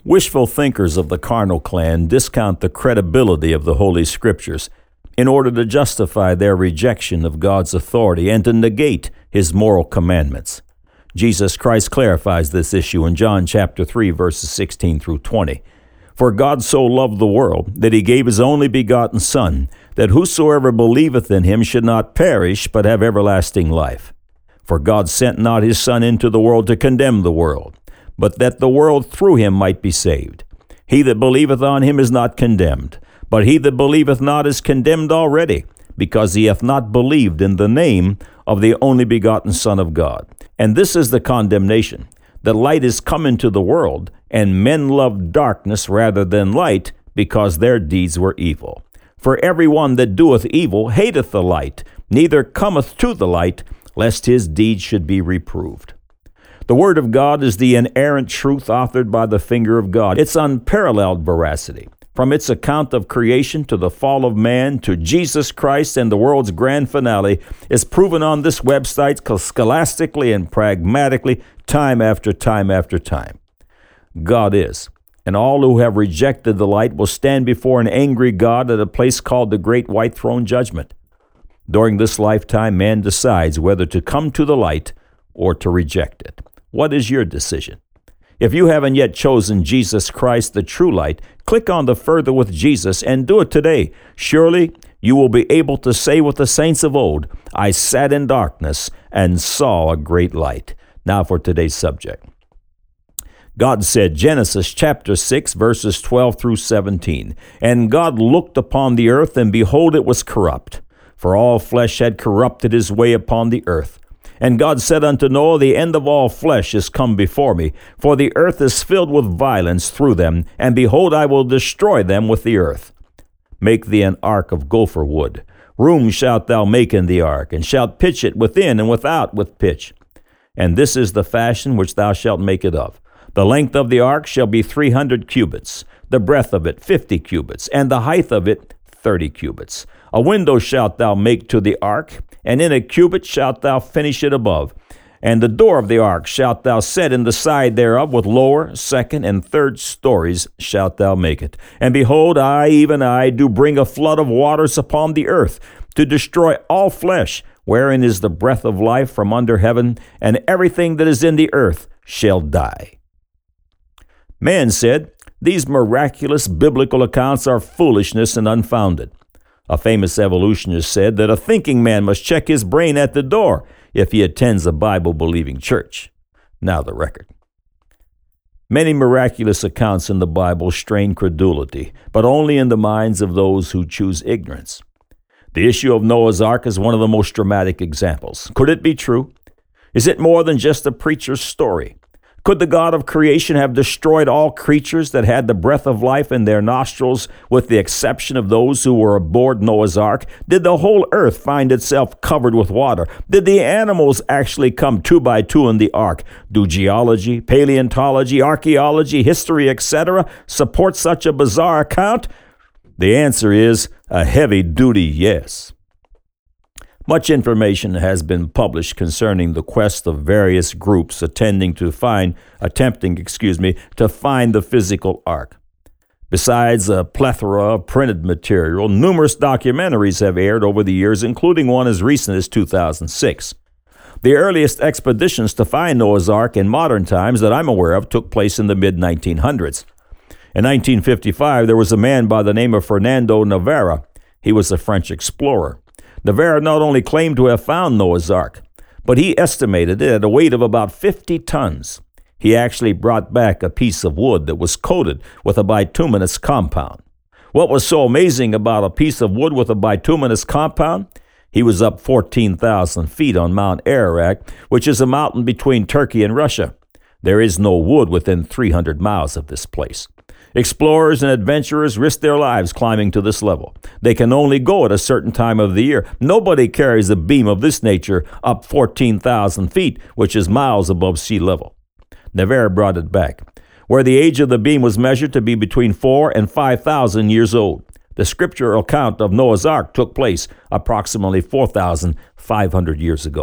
Wishful thinkers of the carnal clan discount the credibility of the Holy Scriptures in order to justify their rejection of God's authority and to negate His moral commandments. Jesus Christ clarifies this issue in John chapter 3, verses 16 through 20. For God so loved the world that He gave His only begotten Son, that whosoever believeth in Him should not perish, but have everlasting life. For God sent not His Son into the world to condemn the world, but that the world through Him might be saved. He that believeth on Him is not condemned, but he that believeth not is condemned already, because he hath not believed in the name of the only begotten Son of God. And this is the condemnation, that light is come into the world, and men loved darkness rather than light, because their deeds were evil. For every one that doeth evil hateth the light, neither cometh to the light, lest his deeds should be reproved. The Word of God is the inerrant truth authored by the finger of God. Its unparalleled veracity, from its account of creation to the fall of man to Jesus Christ and the world's grand finale, is proven on this website scholastically and pragmatically time after time after time. God is, and all who have rejected the light will stand before an angry God at a place called the Great White Throne Judgment. During this lifetime, man decides whether to come to the light or to reject it. What is your decision? If you haven't yet chosen Jesus Christ, the true light, click on the Further with Jesus and do it today. Surely you will be able to say with the saints of old, I sat in darkness and saw a great light. Now for today's subject. God said, Genesis chapter 6, verses 12 through 17, And God looked upon the earth, and behold, it was corrupt, for all flesh had corrupted his way upon the earth. And God said unto Noah, The end of all flesh is come before me, for the earth is filled with violence through them, and behold, I will destroy them with the earth. Make thee an ark of gopher wood. Room shalt thou make in the ark, and shalt pitch it within and without with pitch. And this is the fashion which thou shalt make it of. The length of the ark shall be 300 cubits, the breadth of it 50 cubits, and the height of it 30 cubits. A window shalt thou make to the ark, and in a cubit shalt thou finish it above. And the door of the ark shalt thou set in the side thereof, with lower, second, and third stories shalt thou make it. And behold, I, even I, do bring a flood of waters upon the earth, to destroy all flesh, wherein is the breath of life from under heaven, and everything that is in the earth shall die. Man said, These miraculous biblical accounts are foolishness and unfounded. A famous evolutionist said that a thinking man must check his brain at the door if he attends a Bible-believing church. Now the record. Many miraculous accounts in the Bible strain credulity, but only in the minds of those who choose ignorance. The issue of Noah's Ark is one of the most dramatic examples. Could it be true? Is it more than just a preacher's story? Could the God of creation have destroyed all creatures that had the breath of life in their nostrils, with the exception of those who were aboard Noah's Ark? Did the whole earth find itself covered with water? Did the animals actually come 2 by 2 in the ark? Do geology, paleontology, archaeology, history, etc. support such a bizarre account? The answer is a heavy-duty yes. Much information has been published concerning the quest of various groups attempting to find the physical ark. Besides a plethora of printed material, numerous documentaries have aired over the years, including one as recent as 2006. The earliest expeditions to find Noah's Ark in modern times that I'm aware of took place in the mid-1900s. In 1955, there was a man by the name of Fernando Navarra. He was a French explorer. Navarra not only claimed to have found Noah's Ark, but he estimated it at a weight of about 50 tons. He actually brought back a piece of wood that was coated with a bituminous compound. What was so amazing about a piece of wood with a bituminous compound? He was up 14,000 feet on Mount Ararat, which is a mountain between Turkey and Russia. There is no wood within 300 miles of this place. Explorers and adventurers risk their lives climbing to this level. They can only go at a certain time of the year. Nobody carries a beam of this nature up 14,000 feet, which is miles above sea level. Navarre brought it back, where the age of the beam was measured to be between 4,000 and 5,000 years old. The scriptural account of Noah's Ark took place approximately 4,500 years ago.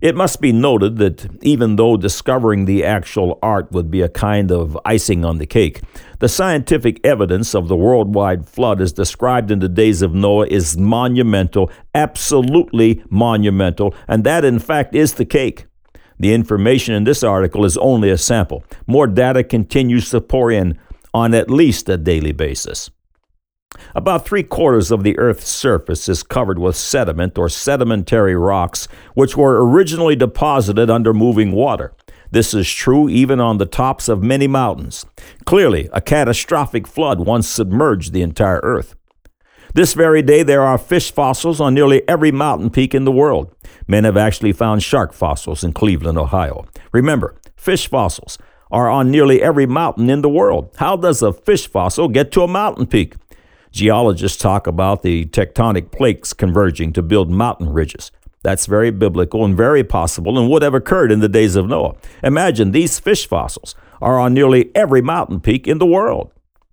It must be noted that even though discovering the actual ark would be a kind of icing on the cake, the scientific evidence of the worldwide flood as described in the days of Noah is monumental, absolutely monumental, and that in fact is the cake. The information in this article is only a sample. More data continues to pour in on at least a daily basis. About 3/4 of the Earth's surface is covered with sediment or sedimentary rocks, which were originally deposited under moving water. This is true even on the tops of many mountains. Clearly, a catastrophic flood once submerged the entire Earth. This very day, there are fish fossils on nearly every mountain peak in the world. Men have actually found shark fossils in Cleveland, Ohio. Remember, fish fossils are on nearly every mountain in the world. How does a fish fossil get to a mountain peak? Geologists talk about the tectonic plates converging to build mountain ridges. That's very biblical and very possible and would have occurred in the days of Noah. Imagine these fish fossils are on nearly every mountain peak in the world.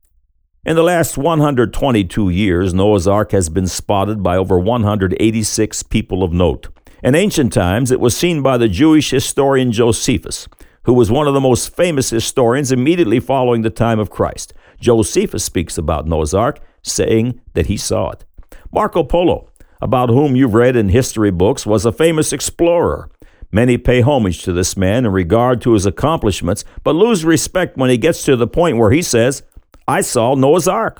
In the last 122 years, Noah's Ark has been spotted by over 186 people of note. In ancient times, it was seen by the Jewish historian Josephus, who was one of the most famous historians immediately following the time of Christ. Josephus speaks about Noah's Ark, saying that he saw it. Marco Polo, about whom you've read in history books, was a famous explorer. Many pay homage to this man in regard to his accomplishments, but lose respect when he gets to the point where he says, "I saw Noah's Ark."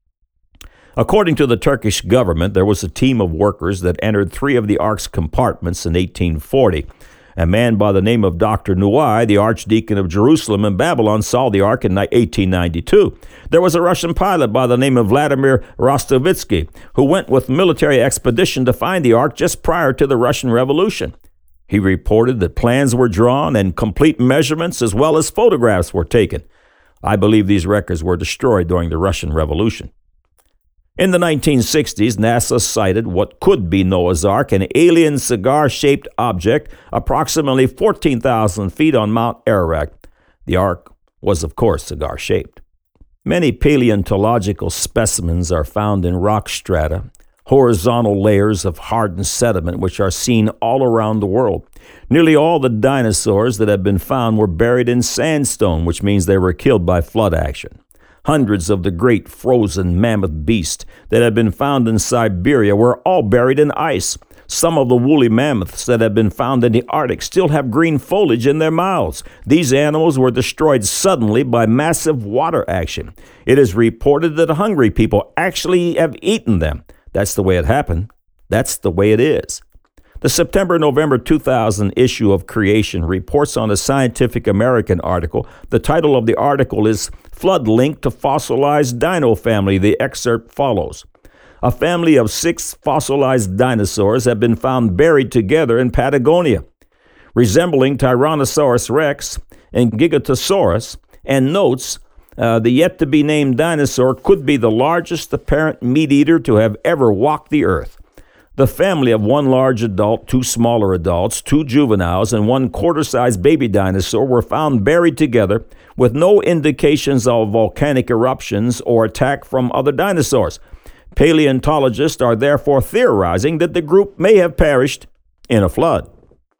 According to the Turkish government, there was a team of workers that entered 3 of the Ark's compartments in 1840. A man by the name of Dr. Nuai, the Archdeacon of Jerusalem and Babylon, saw the Ark in 1892. There was a Russian pilot by the name of Vladimir Rostovitsky, who went with military expedition to find the Ark just prior to the Russian Revolution. He reported that plans were drawn and complete measurements as well as photographs were taken. I believe these records were destroyed during the Russian Revolution. In the 1960s, NASA sighted what could be Noah's Ark, an alien cigar-shaped object approximately 14,000 feet on Mount Ararat. The Ark was, of course, cigar-shaped. Many paleontological specimens are found in rock strata, horizontal layers of hardened sediment which are seen all around the world. Nearly all the dinosaurs that have been found were buried in sandstone, which means they were killed by flood action. Hundreds of the great frozen mammoth beasts that have been found in Siberia were all buried in ice. Some of the woolly mammoths that have been found in the Arctic still have green foliage in their mouths. These animals were destroyed suddenly by massive water action. It is reported that hungry people actually have eaten them. That's the way it happened. That's the way it is. The September-November 2000 issue of Creation reports on a Scientific American article. The title of the article is Flood Linked to Fossilized Dino Family. The excerpt follows. A family of 6 fossilized dinosaurs have been found buried together in Patagonia, resembling Tyrannosaurus rex and Giganotosaurus, and notes the yet-to-be-named dinosaur could be the largest apparent meat-eater to have ever walked the earth. The family of 1 large adult, 2 smaller adults, 2 juveniles, and 1 quarter-sized baby dinosaur were found buried together with no indications of volcanic eruptions or attack from other dinosaurs. Paleontologists are therefore theorizing that the group may have perished in a flood.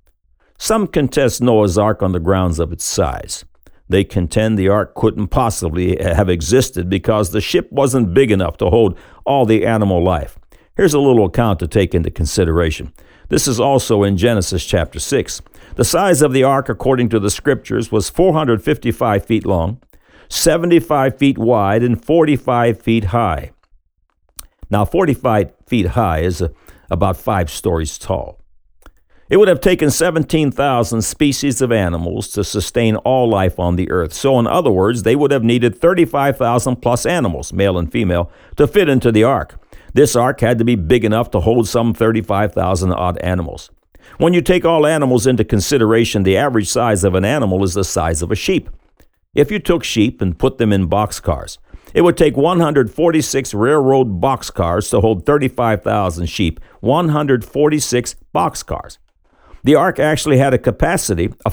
Some contest Noah's Ark on the grounds of its size. They contend the Ark couldn't possibly have existed because the ship wasn't big enough to hold all the animal life. Here's a little account to take into consideration. This is also in Genesis chapter 6. The size of the ark, according to the scriptures, was 455 feet long, 75 feet wide, and 45 feet high. Now, 45 feet high is about 5 stories tall. It would have taken 17,000 species of animals to sustain all life on the earth. So, in other words, they would have needed 35,000 plus animals, male and female, to fit into the ark. This ark had to be big enough to hold some 35,000 odd animals. When you take all animals into consideration, the average size of an animal is the size of a sheep. If you took sheep and put them in boxcars, it would take 146 railroad boxcars to hold 35,000 sheep. 146 boxcars. The ark actually had a capacity of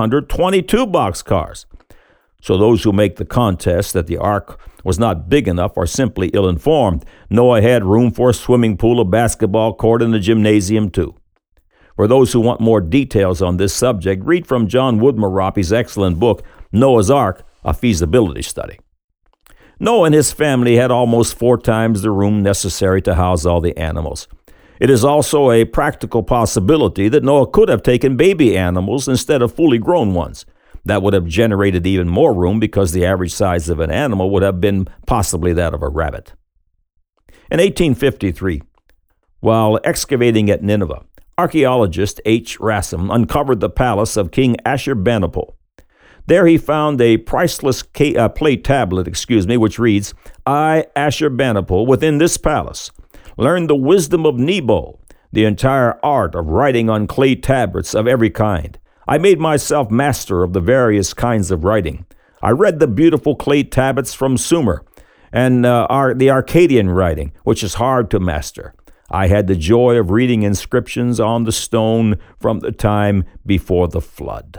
522 boxcars. So those who make the contest that the ark was not big enough are simply ill-informed. Noah had room for a swimming pool, a basketball court, and a gymnasium too. For those who want more details on this subject, read from John Woodmarapi's excellent book, Noah's Ark, A Feasibility Study. Noah and his family had almost 4 times the room necessary to house all the animals. It is also a practical possibility that Noah could have taken baby animals instead of fully grown ones. That would have generated even more room because the average size of an animal would have been possibly that of a rabbit. In 1853, while excavating at Nineveh, archaeologist H. Rassam uncovered the palace of King Ashurbanipal. There he found a priceless plate tablet, which reads, "I, Ashurbanipal, within this palace, learned the wisdom of Nebo, the entire art of writing on clay tablets of every kind. I made myself master of the various kinds of writing. I read the beautiful clay tablets from Sumer and the Akkadian writing, which is hard to master. I had the joy of reading inscriptions on the stone from the time before the flood."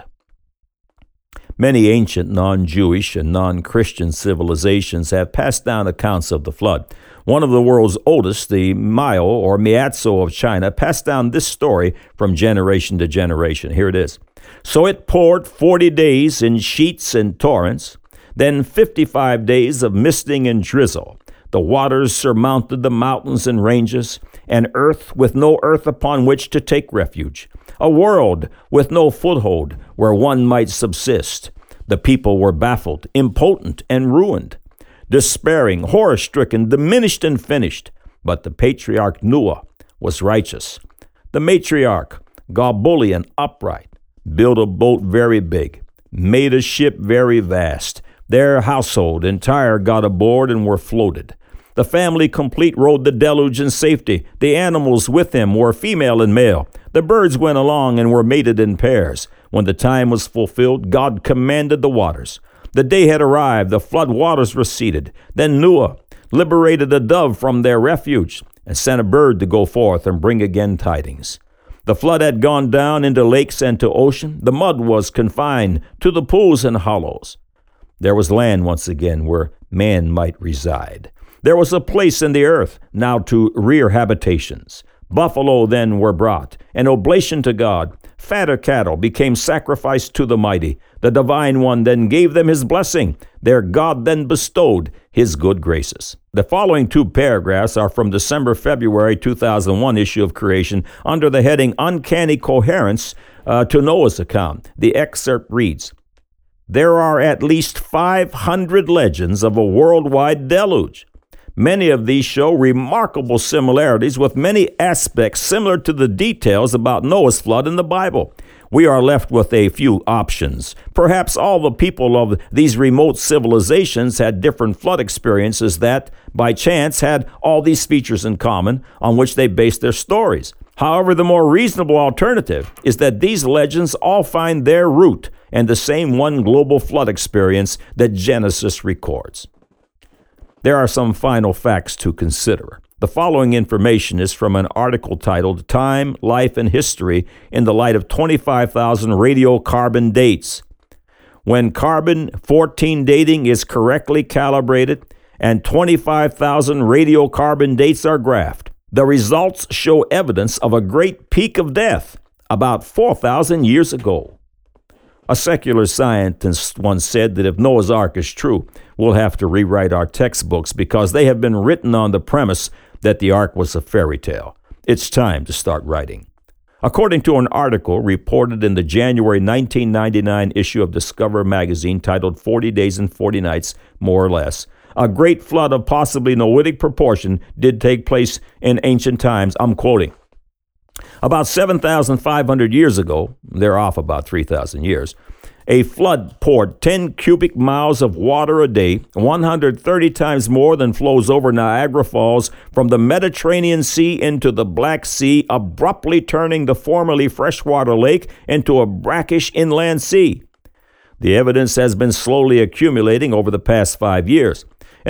Many ancient non-Jewish and non-Christian civilizations have passed down accounts of the flood. One of the world's oldest, the Mao or Miazo of China, passed down this story from generation to generation. Here it is. "So it poured 40 days in sheets and torrents, then 55 days of misting and drizzle. The waters surmounted the mountains and ranges, an earth with no earth upon which to take refuge, a world with no foothold where one might subsist. The people were baffled, impotent, and ruined, despairing, horror-stricken, diminished, and finished. But the patriarch Noah was righteous. The matriarch, Gobolian, upright, built a boat very big, made a ship very vast. Their household entire got aboard and were floated. The family complete rode the deluge in safety. The animals with them were female and male. The birds went along and were mated in pairs. When the time was fulfilled, God commanded the waters. The day had arrived, the flood waters receded. Then Noah liberated a dove from their refuge and sent a bird to go forth and bring again tidings. The flood had gone down into lakes and to ocean. The mud was confined to the pools and hollows. There was land once again where man might reside. There was a place in the earth now to rear habitations. Buffalo then were brought, an oblation to God. Fatter cattle became sacrificed to the mighty. The divine one then gave them his blessing. Their God then bestowed his good graces." The following 2 paragraphs are from December-February 2001 issue of Creation under the heading Uncanny Coherence to Noah's account. The excerpt reads, "There are at least 500 legends of a worldwide deluge. Many of these show remarkable similarities with many aspects similar to the details about Noah's flood in the Bible. We are left with a few options. Perhaps all the people of these remote civilizations had different flood experiences that, by chance, had all these features in common on which they based their stories. However, the more reasonable alternative is that these legends all find their root in the same one global flood experience that Genesis records." There are some final facts to consider. The following information is from an article titled Time, Life, and History in the Light of 25,000 Radiocarbon Dates. When carbon-14 dating is correctly calibrated and 25,000 radiocarbon dates are graphed, the results show evidence of a great peak of death about 4,000 years ago. A secular scientist once said that if Noah's Ark is true, we'll have to rewrite our textbooks because they have been written on the premise that the Ark was a fairy tale. It's time to start writing. According to an article reported in the January 1999 issue of Discover magazine titled 40 Days and 40 Nights, more or less, a great flood of possibly Noahic proportion did take place in ancient times. I'm quoting. About 7,500 years ago, they're off about 3,000 years, a flood poured 10 cubic miles of water a day, 130 times more than flows over Niagara Falls from the Mediterranean Sea into the Black Sea, abruptly turning the formerly freshwater lake into a brackish inland sea. The evidence has been slowly accumulating over the past 5 years. In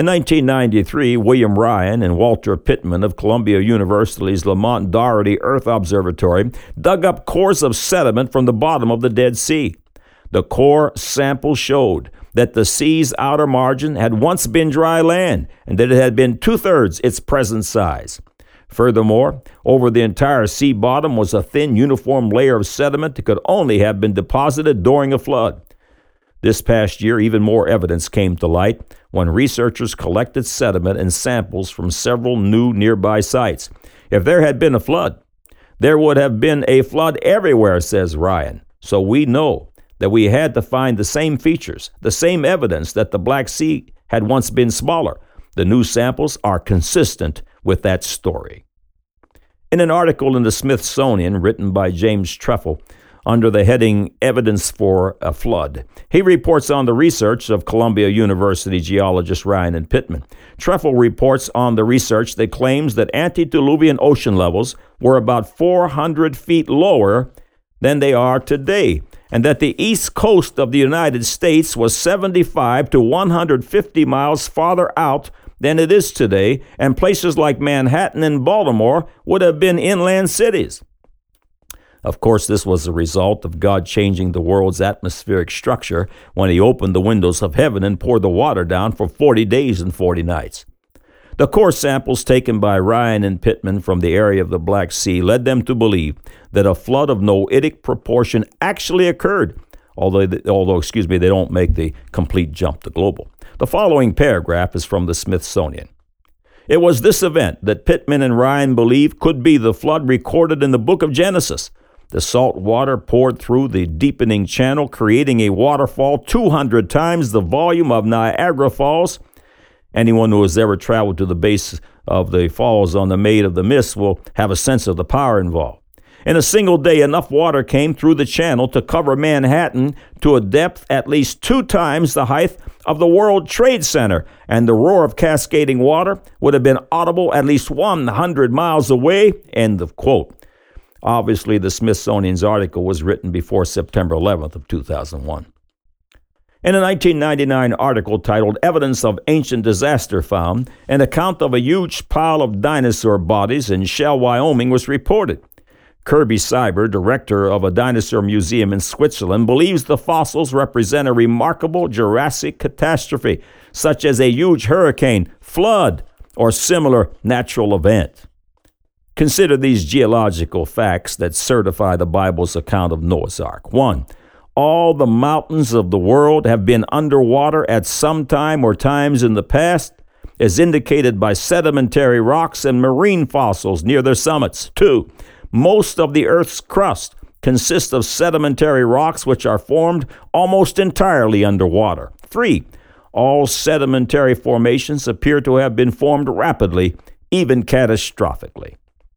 1993, William Ryan and Walter Pittman of Columbia University's Lamont Doherty Earth Observatory dug up cores of sediment from the bottom of the Dead Sea. The core sample showed that the sea's outer margin had once been dry land and that it had been 2/3 its present size. Furthermore, over the entire sea bottom was a thin, uniform layer of sediment that could only have been deposited during a flood. This past year, even more evidence came to light when researchers collected sediment and samples from several new nearby sites. If there had been a flood, there would have been a flood everywhere, says Ryan. So we know that we had to find the same features, the same evidence that the Black Sea had once been smaller. The new samples are consistent with that story. In an article in the Smithsonian written by James Trefil under the heading Evidence for a Flood, he reports on the research of Columbia University geologists Ryan and Pittman. Trefil reports on the research that claims that antediluvian ocean levels were about 400 feet lower than they are today, and that the east coast of the United States was 75 to 150 miles farther out than it is today, and places like Manhattan and Baltimore would have been inland cities. Of course, this was a result of God changing the world's atmospheric structure when he opened the windows of heaven and poured the water down for 40 days and 40 nights. The core samples taken by Ryan and Pittman from the area of the Black Sea led them to believe that a flood of Noahic proportion actually occurred, although they don't make the complete jump to global. The following paragraph is from the Smithsonian. It was this event that Pittman and Ryan believe could be the flood recorded in the book of Genesis. The salt water poured through the deepening channel, creating a waterfall 200 times the volume of Niagara Falls. Anyone who has ever traveled to the base of the falls on the Maid of the Mist will have a sense of the power involved. In a single day, enough water came through the channel to cover Manhattan to a depth at least 2 times the height of the World Trade Center, and the roar of cascading water would have been audible at least 100 miles away. End of quote. Obviously, the Smithsonian's article was written before September 11th of 2001. In a 1999 article titled Evidence of Ancient Disaster Found, an account of a huge pile of dinosaur bodies in Shell, Wyoming was reported. Kirby Cyber, director of a dinosaur museum in Switzerland, believes the fossils represent a remarkable Jurassic catastrophe, such as a huge hurricane, flood, or similar natural event. Consider these geological facts that certify the Bible's account of Noah's Ark. 1. All the mountains of the world have been underwater at some time or times in the past, as indicated by sedimentary rocks and marine fossils near their summits. 2. Most of the Earth's crust consists of sedimentary rocks which are formed almost entirely underwater. 3. All sedimentary formations appear to have been formed rapidly, even catastrophically.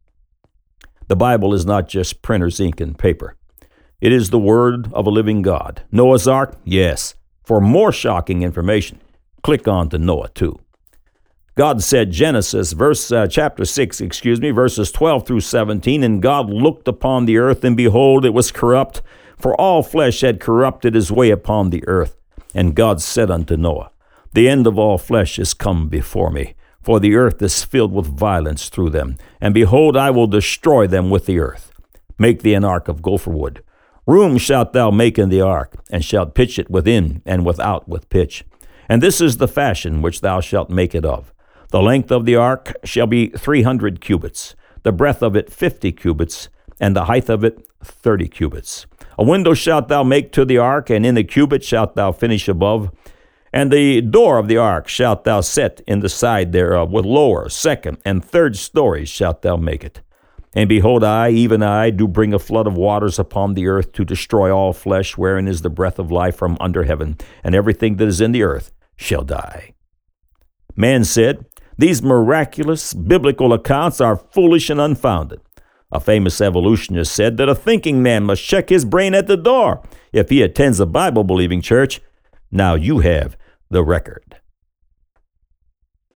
The Bible is not just printer's ink and paper. It is the word of a living God. Noah's Ark? Yes. For more shocking information, click on to Noah 2. God said, Genesis, chapter 6, verses 12 through 17, and God looked upon the earth, and behold, it was corrupt, for all flesh had corrupted his way upon the earth. And God said unto Noah, the end of all flesh is come before me, for the earth is filled with violence through them. And behold, I will destroy them with the earth. Make thee an ark of gopher wood. Room shalt thou make in the ark, and shalt pitch it within and without with pitch. And this is the fashion which thou shalt make it of. The length of the ark shall be 300 cubits, the breadth of it 50 cubits, and the height of it 30 cubits. A window shalt thou make to the ark, and in a cubit shalt thou finish above. And the door of the ark shalt thou set in the side thereof, with lower, second, and third stories shalt thou make it. And behold, I, even I, do bring a flood of waters upon the earth to destroy all flesh, wherein is the breath of life from under heaven, and everything that is in the earth shall die. Man said, these miraculous biblical accounts are foolish and unfounded. A famous evolutionist said that a thinking man must check his brain at the door if he attends a Bible-believing church. Now you have the record.